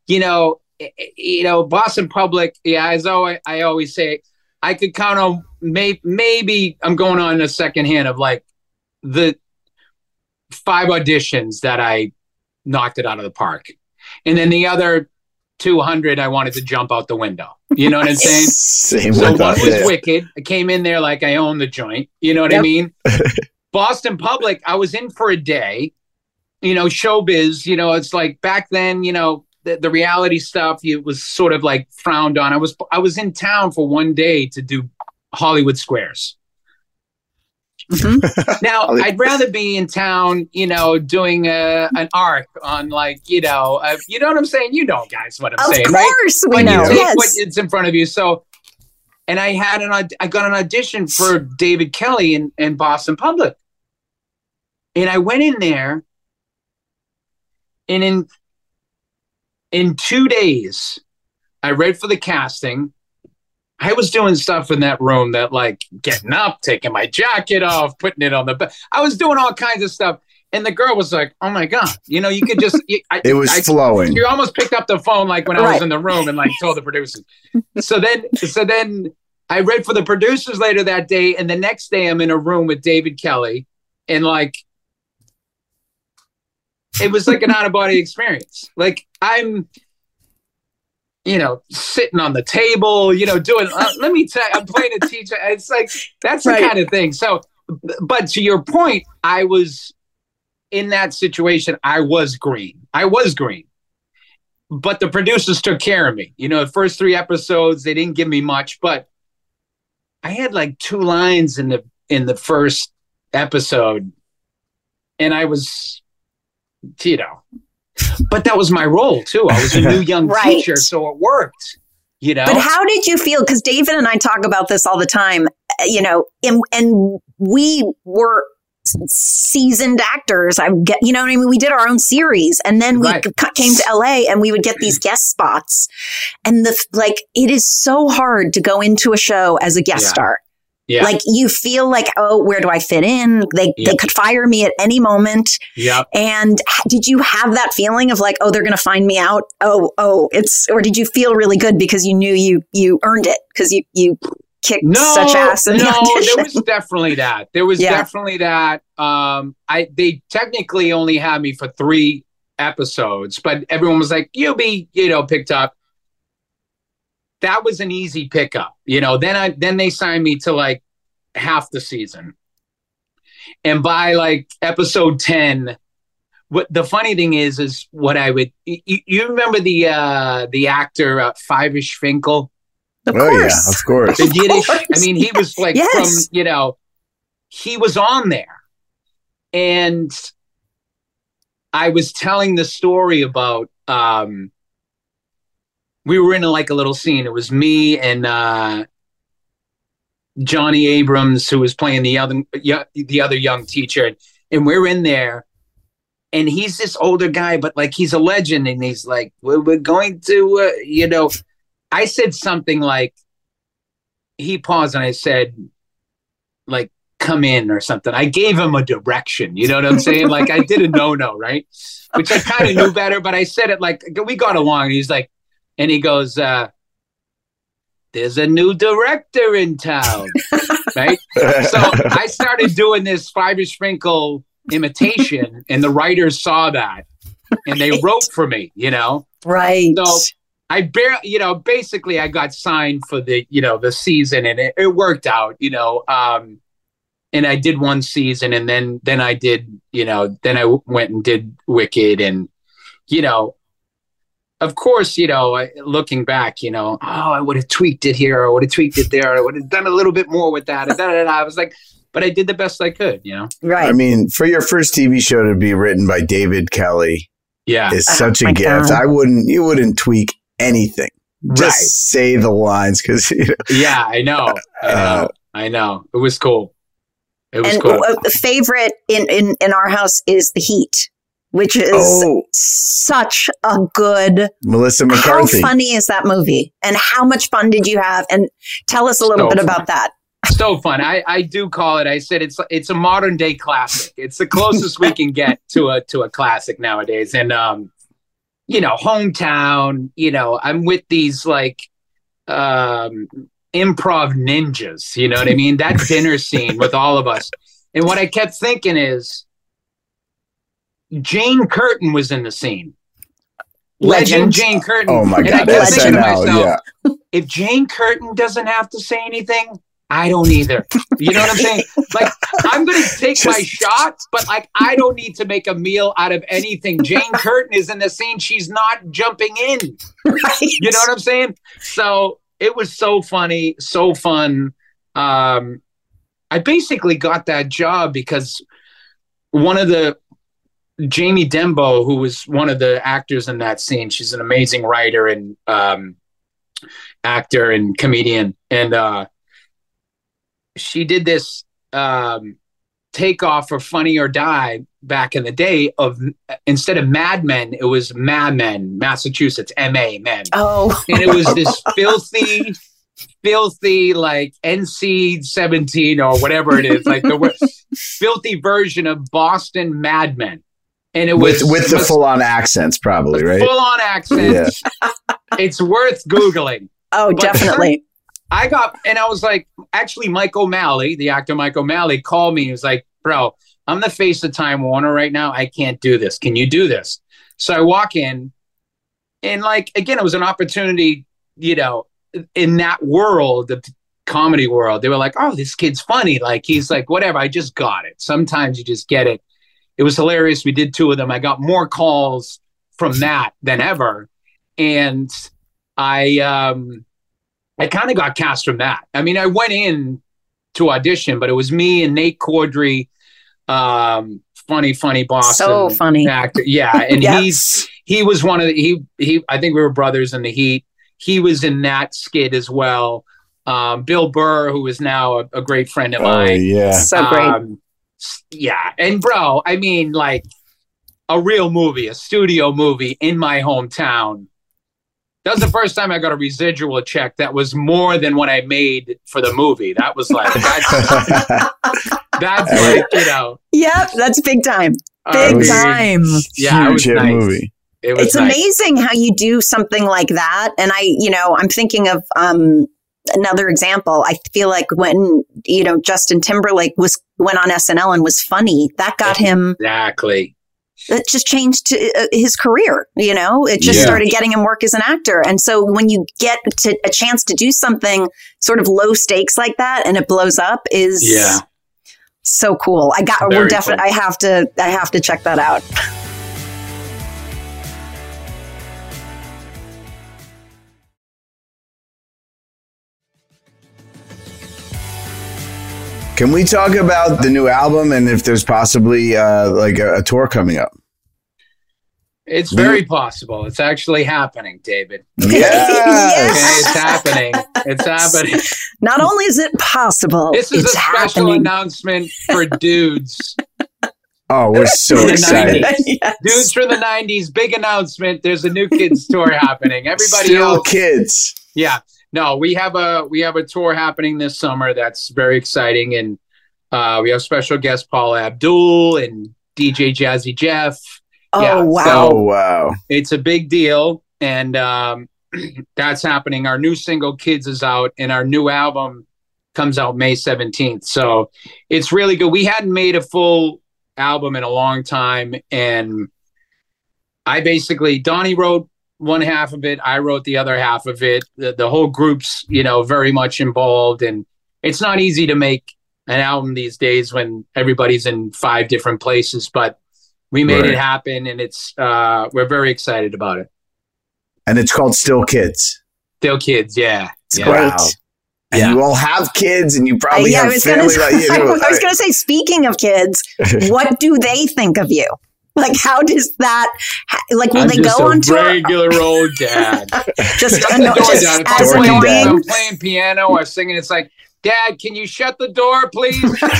Boston Public, as I always say, I could count on maybe I'm going on a second hand of like the 5 auditions that I knocked it out of the park. And then the other 200, I wanted to jump out the window. You know what I'm saying? Same so with one us, was yeah. Wicked. I came in there like I owned the joint. You know what I mean? Boston Public, I was in for a day. You know, showbiz, you know, it's like back then, you know, the reality stuff, it was sort of like frowned on. I was in town for one day to do Hollywood Squares. Mm-hmm. Now, I'd rather be in town, you know, doing an arc on like, you know what I'm saying? You know, guys, what I'm saying, right? Of course, we when know. you take Yes. what's in front of you. So, and I got an audition for David Kelly in Boston Public. And I went in there, and in 2 days, I read for the casting. I was doing stuff in that room that like getting up, taking my jacket off, putting it on the bed. I was doing all kinds of stuff. And the girl was like, oh my God, you know, you could just, it was flowing. You almost picked up the phone like when I was in the room and like told the producers. So then I read for the producers later that day. And the next day I'm in a room with David Kelly, and like, it was like an out of body experience. Like I'm, you know, sitting on the table, you know, doing, let me tell you, I'm playing a teacher. It's like, that's the kind of thing. So, but to your point, I was in that situation. I was green. But the producers took care of me. You know, the first 3 episodes, they didn't give me much, but I had like 2 lines in the first episode, and I was, you know, but that was my role too. I was a new young teacher, so it worked, you know. But how did you feel? Because David and I talk about this all the time, you know, and we were seasoned actors. You know what I mean? We did our own series, and then we came to LA, and we would get these guest spots. And it is so hard to go into a show as a guest star. Yeah. Like you feel like, oh, where do I fit in? They could fire me at any moment. Yeah. And did you have that feeling of like, oh, they're going to find me out? Or did you feel really good because you knew you earned it because you kicked such ass in the audition? There was definitely that. Definitely that. They technically only had me for 3 episodes, but everyone was like, you'll be, you know, picked up. That was an easy pickup, you know. Then they signed me to like half the season, and by like episode 10, what the funny thing is what I would. You remember the actor Fivish Finkel? Of course. Yeah, of course. The Yiddish. I mean, he was like from, you know, he was on there, and I was telling the story about. We were in like a little scene. It was me and Johnny Abrams, who was playing the other young teacher, and we're in there, and he's this older guy, but like he's a legend, and he's like, "We're going to," you know. I said something like, he paused, and I said, like, "Come in" or something. I gave him a direction. You know what I'm saying? Like I did a no, right? Which I kind of knew better, but I said it like we got along. And he's like. And he goes, there's a new director in town, right? So I started doing this Fivish Finkel imitation, and the writers saw that, and they wrote for me, you know? Right. So I basically I got signed for the season, and it worked out, you know? And I did 1 season, and then I did, you know, then I went and did Wicked, and, you know, of course, you know, looking back, you know, I would have tweaked it here, or I would have tweaked it there, or I would have done a little bit more with that. And I was like, but I did the best I could, you know? Right. I mean, for your first TV show to be written by David Kelly is such a gift. God. You wouldn't tweak anything. Just say the lines because, you know. Yeah, I know. It was cool. The favorite in our house is The Heat, which is such a good Melissa McCarthy. How funny is that movie? And how much fun did you have? And tell us a little bit about that. So fun. I do call it. I said it's a modern day classic. It's the closest we can get to a classic nowadays. And you know, hometown. You know, I'm with these like improv ninjas. You know what I mean? That dinner scene with all of us. And what I kept thinking is, Jane Curtin was in the scene. legend Jane Curtin. Oh my God, and I kept thinking to SNL, myself, if Jane Curtin doesn't have to say anything, I don't either. You know what I'm saying? Like, I'm going to take my shots, but like, I don't need to make a meal out of anything. Jane Curtin is in the scene. She's not jumping in. Right. You know what I'm saying? So it was so funny, so fun. I basically got that job because Jamie Dembo, who was one of the actors in that scene, she's an amazing writer and actor and comedian. And she did this takeoff for Funny or Die back in the day of, instead of Mad Men, it was Mad Men, Massachusetts, M.A. Men. Oh. And it was this filthy like NC-17 or whatever it is, like the filthy version of Boston Mad Men. And it was with the full-on accents, probably, right? Full-on accents. Yeah. It's worth Googling. Oh, definitely. I was like, actually, Mike O'Malley, the actor Mike O'Malley, called me. He was like, bro, I'm the face of Time Warner right now. I can't do this. Can you do this? So I walk in, and like, again, it was an opportunity, you know, in that world, the comedy world. They were like, oh, this kid's funny. Like, he's like, whatever, I just got it. Sometimes you just get it. It was hilarious. We did 2 of them. I got more calls from that than ever. And I kind of got cast from that. I mean, I went in to audition, but it was me and Nate Cordry, funny Boston. So funny. Actor. Yeah. And Yes. he was one of the, I think we were brothers in the Heat. He was in that skit as well. Bill Burr, who is now a great friend of mine. Oh, yeah. So great. Yeah. And bro, I mean, like a real movie, a studio movie in my hometown. That was the first time I got a residual check that was more than what I made for the movie. That was like, that's like, you know. Yep, that's big time. Big time. Yeah, huge hit movie. It's amazing how you do something like that. And I'm thinking of another example. I feel like when, Justin Timberlake went on SNL and was funny, that got him. Exactly. It just changed his career, it just started getting him work as an actor. And so when you get to a chance to do something sort of low stakes like that and it blows up is so cool. I have to check that out. Can we talk about the new album and if there's possibly like a tour coming up? It's very possible. It's actually happening, David. Yeah. Yes. Okay, it's happening. Not only is it possible, this is it's a special happening. announcement for dudes. Oh, we're so excited. Yes. Dudes from the 90s, big announcement. There's a New Kids tour happening. Everybody Still else. kids. Yeah. No, we have a tour happening this summer that's very exciting, and we have special guest Paula Abdul and DJ Jazzy Jeff. Oh, wow. Oh, wow. It's a big deal, and that's happening. Our new single Kids is out, and our new album comes out May 17th. So it's really good. We hadn't made a full album in a long time, and Donnie wrote one half of it. I wrote the other half of it. The whole group's, very much involved, and it's not easy to make an album these days when everybody's in 5 different places, but we made it happen, and it's we're very excited about it. And it's called Still Kids. Still Kids, yeah. It's great. Wow. And you all have kids, and you probably have family. I was going to say, speaking of kids, what do they think of you? Like, how does that, will they go on tour? Regular old dad. just as annoying. I'm playing piano or singing, it's like, Dad, can you shut the door, please?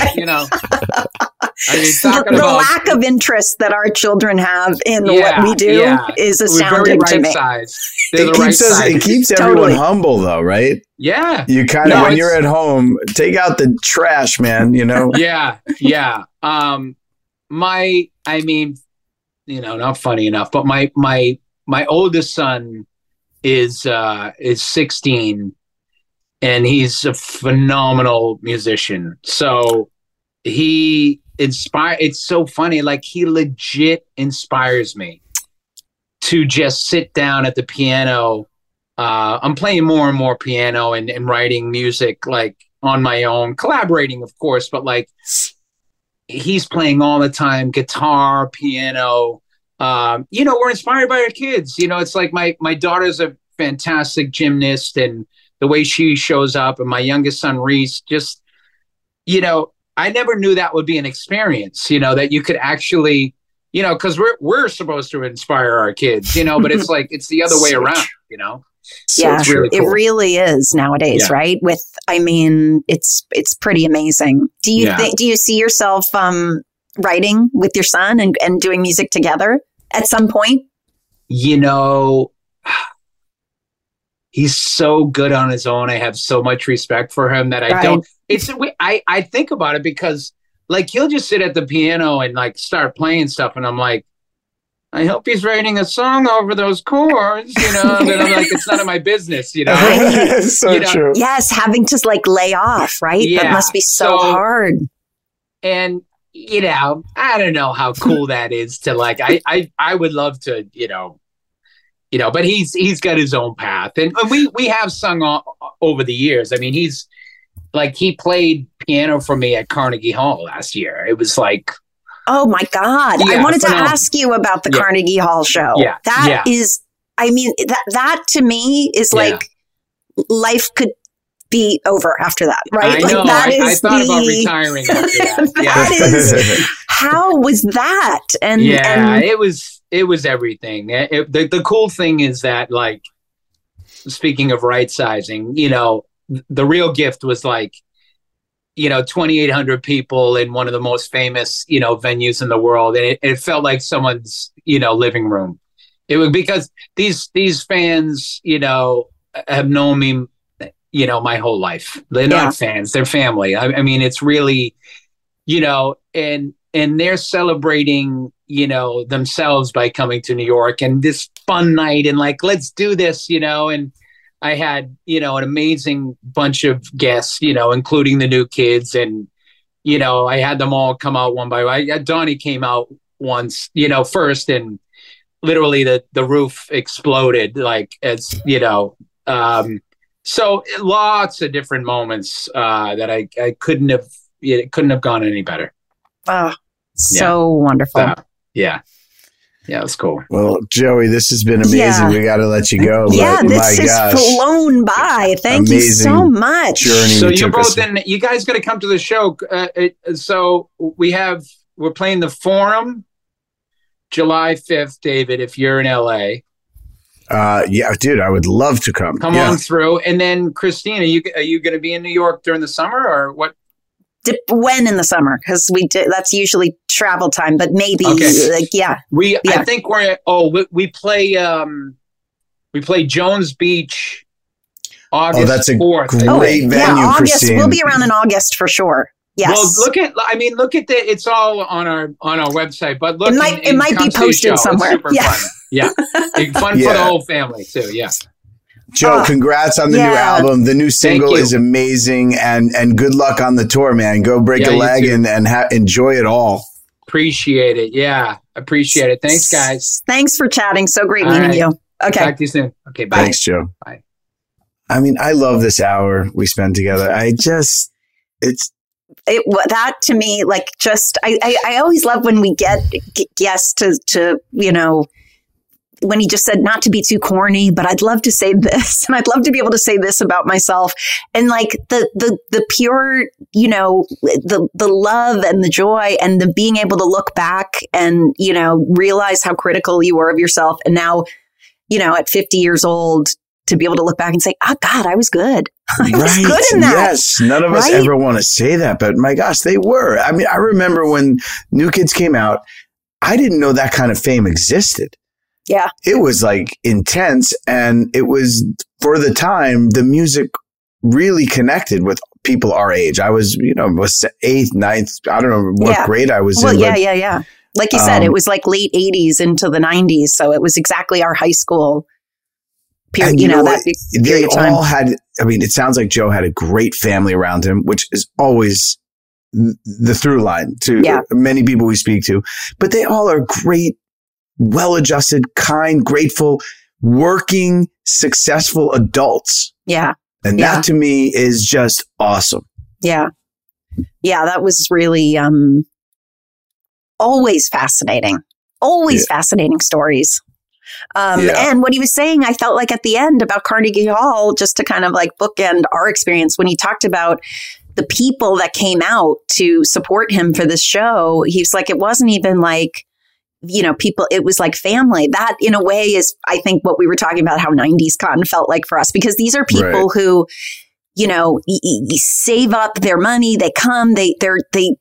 The lack of interest that our children have in what we do is astounding to me. It keeps everyone humble, though, right? Yeah. You kind of, when you're at home, take out the trash, man, Yeah. Not funny enough, but my oldest son is 16, and he's a phenomenal musician. So it's so funny. Like, he legit inspires me to just sit down at the piano. I'm playing more and more piano and writing music like on my own, collaborating, of course, but like he's playing all the time, guitar, piano. We're inspired by our kids. It's like my daughter's a fantastic gymnast, and the way she shows up, and my youngest son, Reese, just, I never knew that would be an experience, that you could actually, because we're supposed to inspire our kids, but it's like, it's the other way around, So yeah, it's really cool. It really is nowadays, right? It's pretty amazing. Do you see yourself writing with your son and doing music together at some point? He's so good on his own. I have so much respect for him that I think about it because like he'll just sit at the piano and like start playing stuff, and I'm like, I hope he's writing a song over those chords, and I'm like, it's none of my business, So true. Yes, having to like lay off, right? Yeah. That must be so hard. And I don't know how cool that is to like. I would love to, but he's got his own path, and we have sung over the years. I mean, he played piano for me at Carnegie Hall last year. It was like, oh my God! Yeah, I wanted to ask you about the Carnegie Hall show. Yeah, that is. I mean, that to me is like life could be over after that, right? I know. I thought about retiring after that. That how was that? And it was everything. The cool thing is that, like, speaking of right sizing, the real gift was like, 2,800 people in one of the most famous, venues in the world. And it felt like someone's, living room. It was because these fans, have known me, my whole life. They're not fans, they're family. I mean, it's really, and they're celebrating, themselves by coming to New York and this fun night and like, let's do this, and I had, an amazing bunch of guests, including the new kids. And, I had them all come out one by one. Donnie came out once, first, and literally the roof exploded, like, as, so lots of different moments that I couldn't have gone any better. Oh, so wonderful. Yeah, it was cool. Well, Joey, this has been amazing. Yeah. We got to let you go. Yeah, but this has flown by. Thank you so much. So you're both you guys got to come to the show. So we're playing the Forum July 5th, David, if you're in LA. Yeah, dude, I would love to come. Come on through. And then Christine, are you going to be in New York during the summer or what? When in the summer? Because that's usually travel time, but maybe I think we play Jones Beach August 4th. That's a great venue, August. Christine. We'll be around in August for sure. Yes. Well, look at it's all on our website, but look, it might be posted somewhere. It's super fun. Yeah. Fun for the whole family too. Yeah. Joe, congrats on the new album. The new single is amazing, and good luck on the tour, man. Go break a leg and enjoy it all. Appreciate it. Yeah, appreciate it. Thanks, guys. Thanks for chatting. So great meeting you. Okay. Talk to you soon. Okay, bye. Thanks, Joe. Bye. I mean, I love this hour we spent together. That to me, like, just I always love when we get guests to when he just said not to be too corny, but I'd love to say this, and I'd love to be able to say this about myself, and like the pure, the love and the joy and the being able to look back and realize how critical you were of yourself, and now at 50 years old to be able to look back and say, oh God, I was good. I was good in that. Yes, none of us ever want to say that, but my gosh, they were. I mean, I remember when New Kids came out, I didn't know that kind of fame existed. Yeah. It was like intense, and it was, for the time, the music really connected with people our age. I was, was 8th, 9th, I don't know what grade I was in. Well, yeah. Like you said, it was like late 80s into the 90s, so it was exactly our high school period, that period of time. All had, I mean, it sounds like Joe had a great family around him, which is always the through line to many people we speak to, but they all are great well-adjusted, kind, grateful, working, successful adults. Yeah. And that to me is just awesome. Yeah. Yeah, that was really always fascinating. Always fascinating stories. And what he was saying, I felt like at the end about Carnegie Hall, just to kind of like bookend our experience, when he talked about the people that came out to support him for this show, he was like, it wasn't even like, you know, people, it was like family. That in a way is, I think, what we were talking about, how 90s Con felt like for us, because these are people who, you know, save up their money, they come, they are,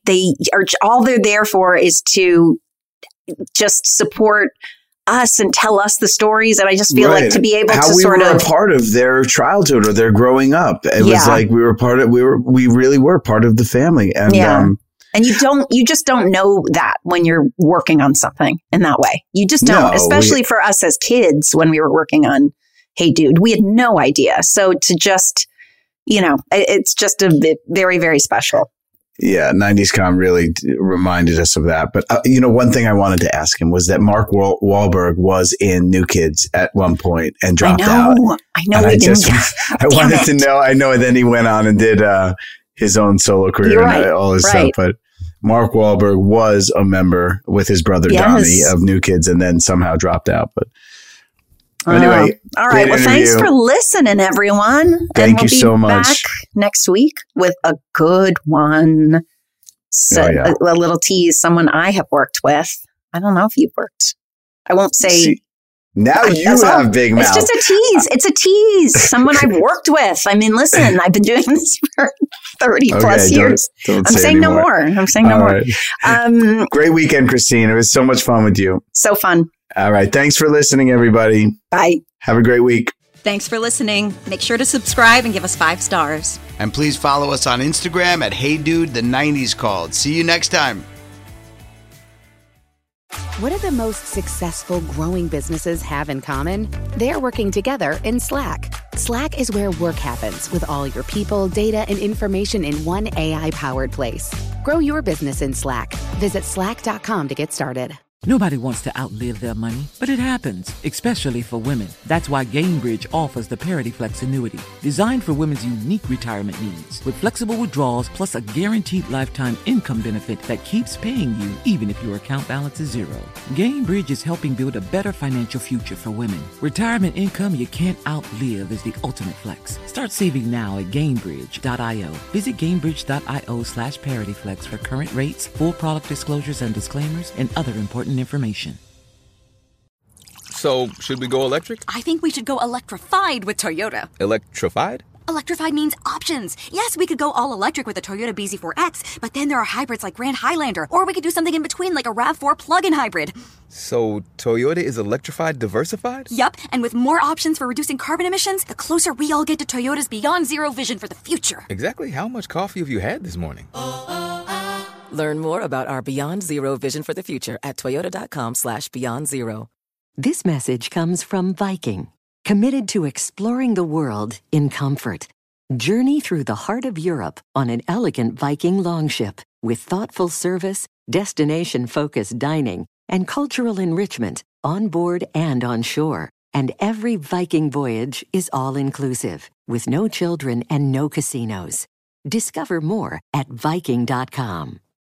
all they're there for is to just support us and tell us the stories. And I just feel like to be able to sort of, we were a part of their childhood or their growing up. It was like we really were part of the family. And and you just don't know that when you're working on something in that way. You just don't, especially for us as kids when we were working on Hey Dude, we had no idea. So to just, you know, it's just a bit very, very special. Yeah, 90s Con really reminded us of that. But, you know, one thing I wanted to ask him was that Mark Wahlberg was in New Kids at one point and dropped out. I know. I wanted to know. I know. And then he went on and did his own solo career and all his stuff. But Mark Wahlberg was a member with his brother Donnie of New Kids and then somehow dropped out. But anyway. All right. Well, thanks for listening, everyone. Thank you so much. Back next week with a good one. So a little tease, someone I have worked with. I don't know if you've worked. I won't say. Now you have big mouth. It's just a tease. It's a tease. Someone I've worked with. I mean, listen, I've been doing this for 30 plus years. Don't I'm saying no more. I'm saying no more. Right. Great weekend, Christine. It was so much fun with you. So fun. All right. Thanks for listening, everybody. Bye. Have a great week. Thanks for listening. Make sure to subscribe and give us 5 stars. And please follow us on Instagram at HeyDude, the 90s Called. See you next time. What do the most successful growing businesses have in common? They're working together in Slack. Slack is where work happens, with all your people, data, and information in one AI-powered place. Grow your business in Slack. Visit slack.com to get started. Nobody wants to outlive their money, but it happens, especially for women. That's why Gainbridge offers the Parity Flex annuity, designed for women's unique retirement needs, with flexible withdrawals plus a guaranteed lifetime income benefit that keeps paying you even if your account balance is zero. Gainbridge is helping build a better financial future for women. Retirement income you can't outlive is the ultimate flex. Start saving now at Gainbridge.io. Visit Gainbridge.io/ParityFlex for current rates, full product disclosures and disclaimers, and other important information. So, should we go electric? I think we should go electrified with Toyota. Electrified? Electrified means options. Yes, we could go all electric with a Toyota BZ4X, but then there are hybrids like Grand Highlander, or we could do something in between like a RAV4 plug-in hybrid. So, Toyota is electrified diversified? Yup, and with more options for reducing carbon emissions, the closer we all get to Toyota's Beyond Zero vision for the future. Exactly how much coffee have you had this morning? Learn more about our Beyond Zero vision for the future at toyota.com/beyondzero. This message comes from Viking, committed to exploring the world in comfort. Journey through the heart of Europe on an elegant Viking longship with thoughtful service, destination-focused dining, and cultural enrichment on board and on shore. And every Viking voyage is all-inclusive, with no children and no casinos. Discover more at Viking.com.